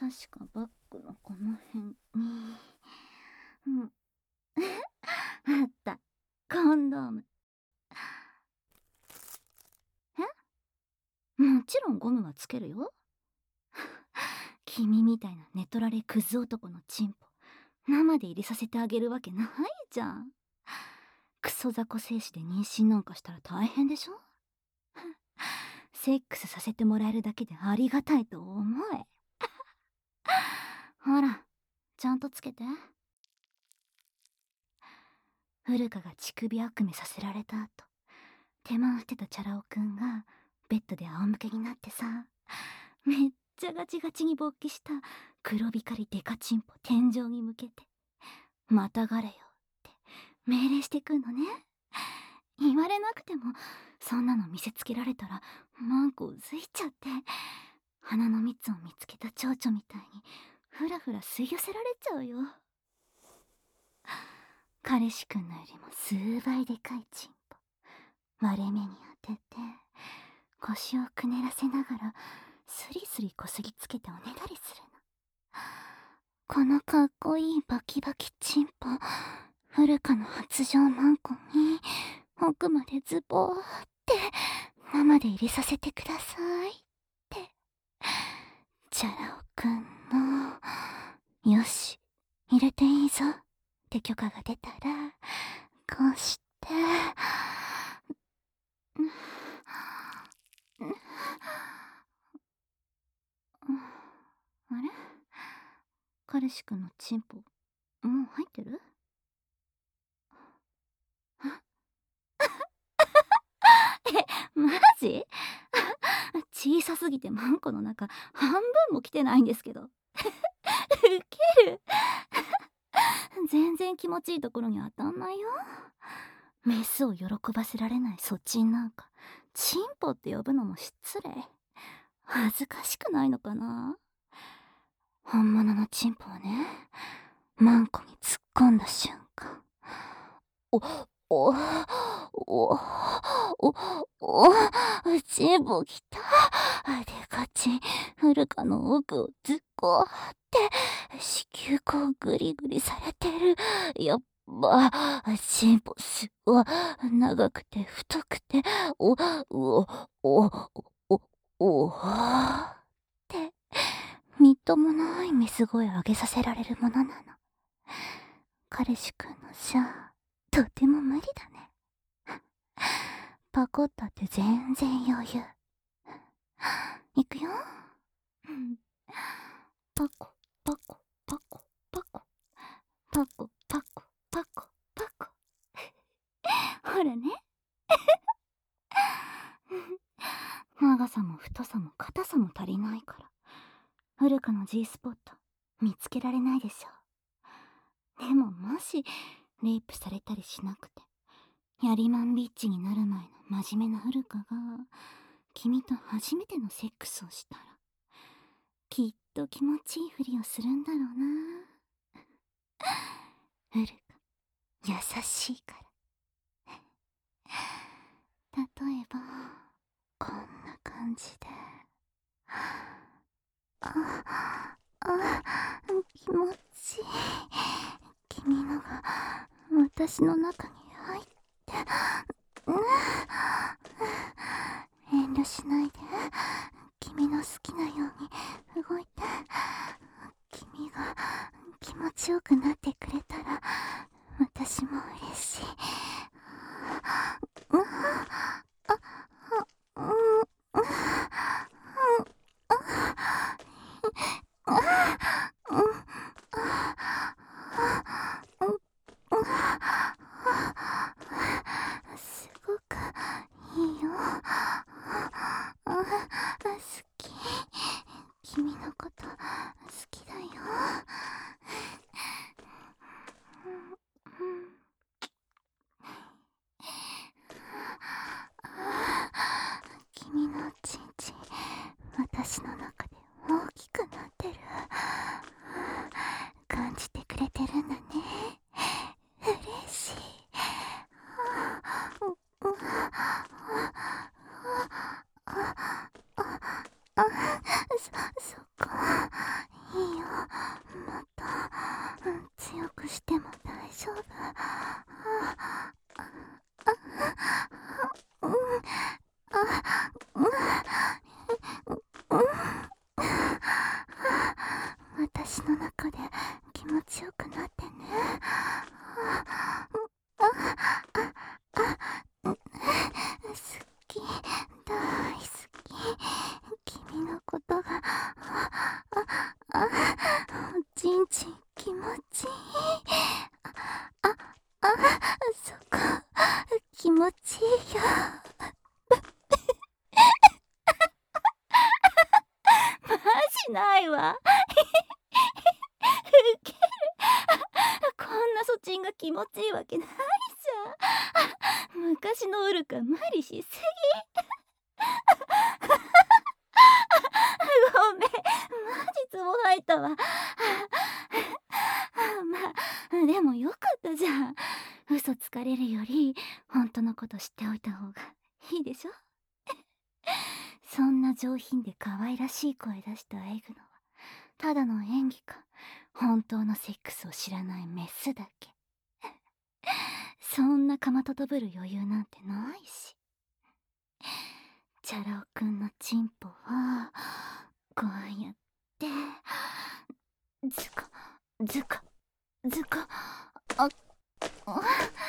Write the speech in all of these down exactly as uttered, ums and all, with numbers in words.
確かバッグのこの辺に。うん。あった。コンドーム。え？もちろんゴムはつけるよ。君みたいな寝取られクズ男のチンポ生で入れさせてあげるわけないじゃん。クソ雑魚精子で妊娠なんかしたら大変でしょ。セックスさせてもらえるだけでありがたいと思え。ほら、ちゃんとつけて。ウルカが乳首悪夢させられた後、手間してたチャラ男くんがベッドで仰向けになってさ、めっちゃガチガチに勃起した黒光りデカチンポ天井に向けて、またがれよって命令してくんのね。言われなくてもそんなの見せつけられたらマンコうずいちゃって、花の蜜を見つけた蝶々みたいにふらふら吸い寄せられちゃうよ。彼氏くんのよりも数倍でかいチンポ割れ目に当てて、腰をくねらせながらスリスリこすりつけておねだりするの。このかっこいいバキバキチンポ、フルカの発情マンコに奥までズボーって生で入れさせてくださいって、チャラ男くんのよし入れていいぞって許可が出たら、こうしてあれ、彼氏くんのチンポもう入ってる？え、マジ？小さすぎてマンコの中半分も来てないんですけど。ウケる。全然気持ちいいところに当たんないよ。メスを喜ばせられないそっちんなんかチンポって呼ぶのも失礼。恥ずかしくないのかな。本物のチンポはね、マンコに突っ込んだ瞬間、おおおおおチンポきた。でかちフルカの奥をずっこって子宮口グリグリされてる。やっぱチンポすごい長くて太くて、おおおおおってみっともないメス声上げさせられるものなの。彼氏くんのじゃとても無理だね。パコったって全然余裕。いくよ。パコパコパコパコパコパコパコパコ。ほらね。長さも太さも硬さも足りないからフルカの G スポット見つけられないでしょ。でももしレイプされたりしなくてヤリマンビッチになる前の真面目なフルカが君と初めてのセックスをしたら、きっと気持ちいいふりをするんだろうな。フルカ優しいから。例えばこんな感じで、ああ気持ちいい。君のが私の中に入って、うん、遠慮しないで君の好きなように動いて。君が気持ちよくなってくれたら私も嬉しい。うん、あ、うん、うん、すごくいいよ。好き。君のこと好きだよ。 しないわ。ウケる。こんなそちんが気持ちいいわけないじゃん。昔のウルカ無理しすぎ。ごめん、マジツボ吐いたわ。まあでもよかったじゃん。嘘つかれるより本当のこと知っておいた方がいいでしょ。そんな上品で可愛らしい声出したエグのはただの演技か、本当のセックスを知らないメスだけ。そんなかまととぶる余裕なんてないし。チャラ男くんのチンポはこうやってズコズコズコ、あっ、あ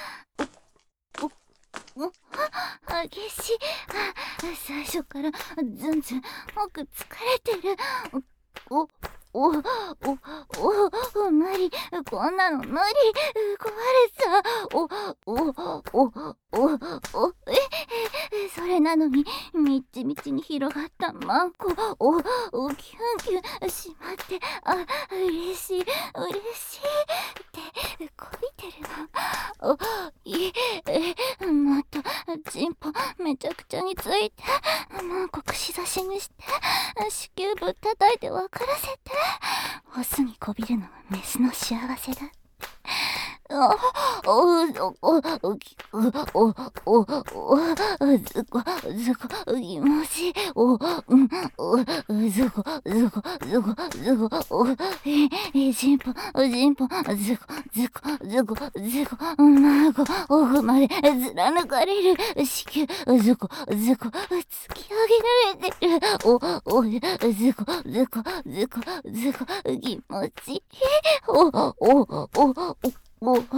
おお激しい。最初からずんずん奥疲れてる。おおおおお無理、こんなの無理、壊れた。おおおおおええそれなのにみっちみちに広がったマンコ、おおキュンキュンしまって、あ嬉しい嬉しいってこびてるの。おいえもっとチンポめちゃくちゃについて、マンコ串刺しにして子宮ぶったたいて分からせて。オスにこびるのはメスの幸せだ。おおおおおおおおずこずこ気持ちいい。おうんおずこずこずこずこおええじんぽじんぽずこずこずこずこまごオフまで貫かれる。子宮ずこずこ突き上げられてる。おおずこずこずこずこ気持ちいい。おおおおおね、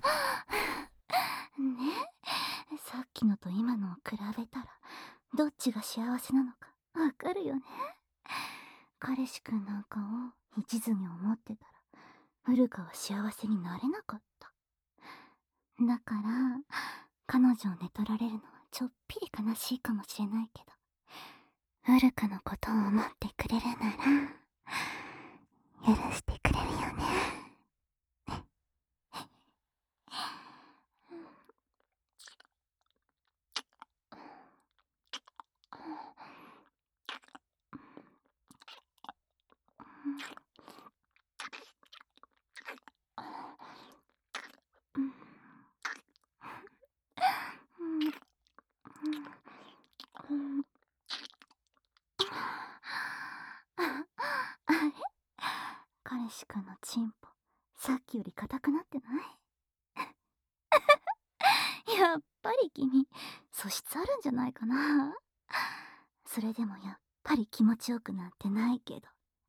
さっきのと今のを比べたらどっちが幸せなのかわかるよね。彼氏くんなんかを一途に思ってたらウルカは幸せになれなかった。だから彼女を寝取られるのはちょっぴり悲しいかもしれないけど、ウルカのことを思ってくれるなら許してくれるよね。あれ、彼氏くんのチンポさっきより硬くなってない？やっぱり君素質あるんじゃないかな。それでもやっぱり気持ちよくなんてないけど。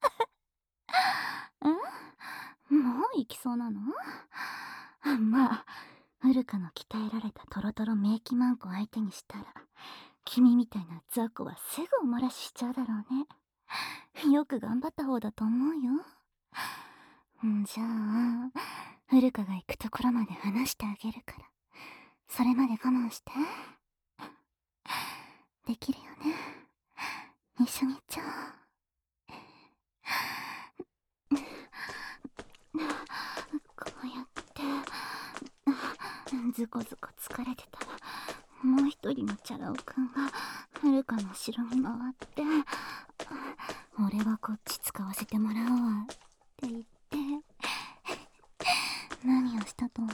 ん？もう行きそうなの？まあウルカの鍛えられたトロトロメイキマンコ相手にしたら君みたいな雑魚はすぐお漏らししちゃうだろうね。よく頑張った方だと思うよ。んじゃあウルカが行くところまで話してあげるから、それまで我慢して。できるよね。一緒に行っちゃおう。こうやってズコズコ疲れてたらもう一人のチャラ男くんがウルカの後ろに回って「俺はこっち使わせてもらうわ」って言って何をしたと思う？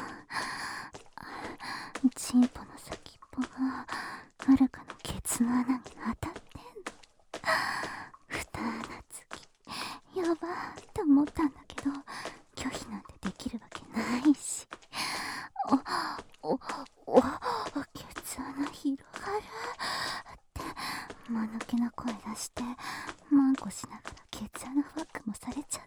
チンポの先っぽがウルカのケツの穴に当たってんの。二穴つきやばーって思ったんだけど拒否なんてできるわけないし、おおおケツ穴広がるって間抜けな声出してマンコしながらケツ穴ファックもされちゃった。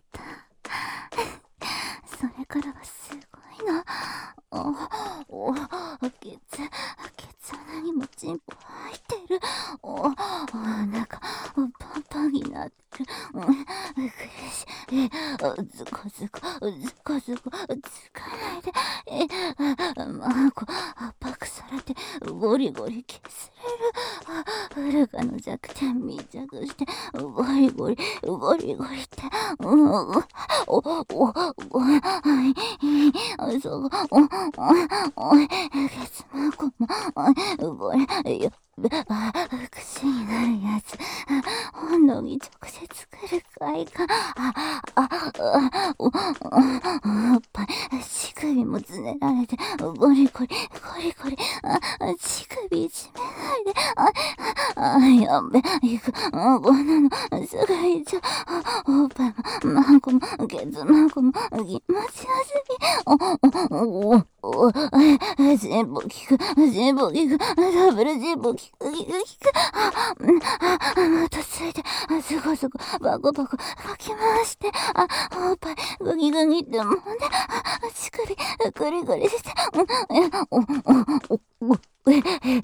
それからはすごいの。おおケツケツ穴にもチンポ入ってる。おおなんかパンパンになってる。う苦しい。ズコズコズコズコつかないで。えマンコ圧迫されてゴリゴリ削れる。ウルカの弱点密着してゴリゴリゴリゴリって、うん、おおおおはいそう、おおおいケツマコもこれよあ口になるやつ、本能に直接来る快感、あああおおっぱい乳首もつねられてゴリゴリゴリゴリ、あ乳首いじめないで、ああやべいくあこんなのすぐいっちゃう、おっぱいもマコもケツマコも気持ちよすぎ、おおおおお全部効く全部効くダブル全部効く効く効く、ああまたついてすごすごバコバコかき回して、あおっぱいグギグギってもんで、乳首グリグリして、おおおおおええ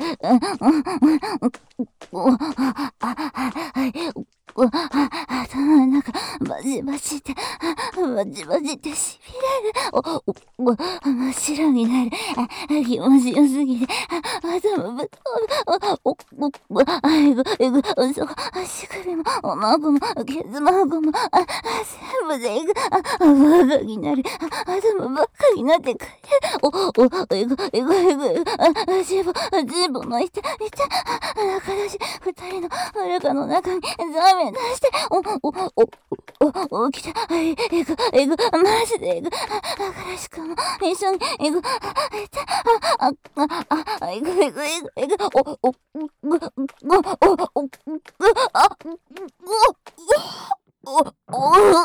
おあはいおあ頭の中バチバチってバチバチってしびれる、おおお真っ白になる、あ気持ちよすぎて頭ぶっ飛ぶ、おおおあえぐえぐそう足首もおまごもケツまごもあ全部でえぐあバカになる、頭ばっかになってくる、おおえぐえぐえぐあ全部全部巻いていて、仲良し二人の裸の中にザーメン出して、おおおおお起きて、えぐえぐマジでえぐ、仲良しくんも一緒にえぐえて、ああああえぐえぐえぐえぐおおおぐぐおおおぐあぐおおお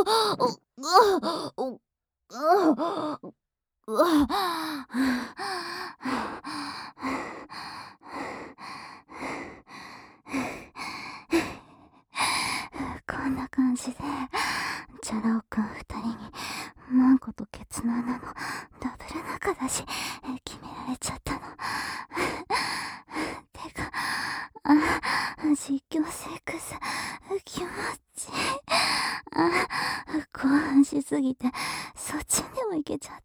おおおうわこんな感じでチャラ男くん二人にマンコとケツの穴のダブル仲だし決められちゃったの。てかあ実況セックス気持ちいい、あ興奮しすぎてそっちにも行けちゃった。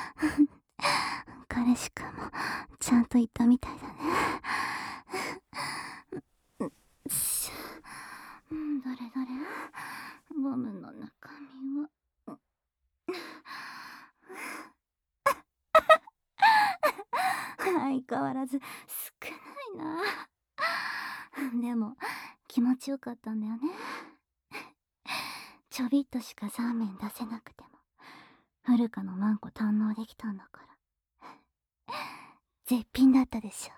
彼氏くんもちゃんと言ったみたいだね。うん、どれどれゴムの中身は相変わらず少ないな。でも気持ちよかったんだよね。ちょびっとしかザーメン出せなくてもフルカのマンコ堪能できたんだから絶品だったでし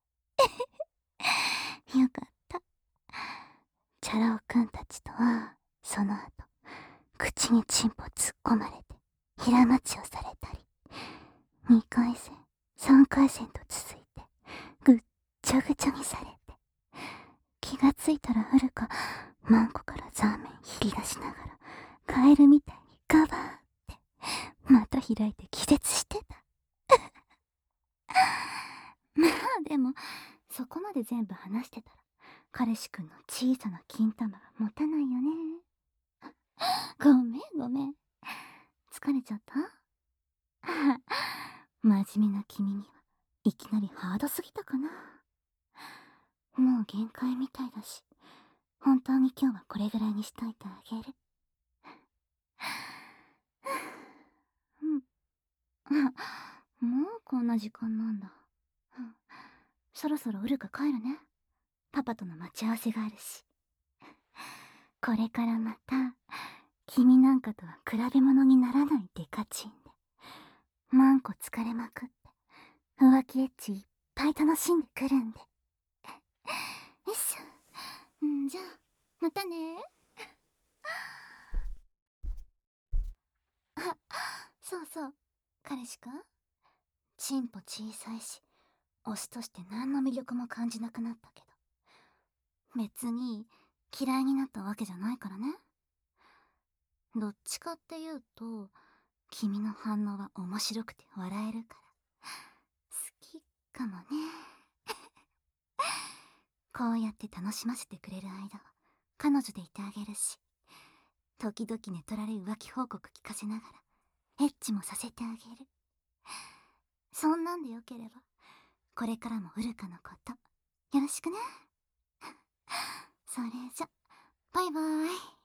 ょ。よかった。チャラ男くんたちとはその後口にチンポ突っ込まれて平待ちをされたり、にかい戦さんかい戦と続いてぐっちゃぐちゃにされて、気がついたらフルカマンコからザーメン引き出しながらカエルみたいにガバーってまた開いて気絶してた。まあでもそこまで全部話してたら彼氏くんの小さな金玉が持たないよね。ごめんごめん疲れちゃった。真面目な君にはいきなりハードすぎたかな。もう限界みたいだし本当に今日はこれぐらいにしといてあげる。うん、もうこんな時間なんだ。そろそろウルカ帰るね。パパとの待ち合わせがあるし。これからまた君なんかとは比べ物にならないデカチンでマンコ疲れまくって浮気エッチいっぱい楽しんでくるんで。よいしょ。んじゃあまたね。あ、そうそう、彼氏かチンポ小さいし推しとして何の魅力も感じなくなったけど別に嫌いになったわけじゃないからね。どっちかっていうと君の反応は面白くて笑えるから好きかもね。こうやって楽しませてくれる間は彼女でいてあげるし、時々寝取られ浮気報告聞かせながらエッチもさせてあげる。そんなんでよければこれからもウルカのことよろしくね。それじゃバイバーイ。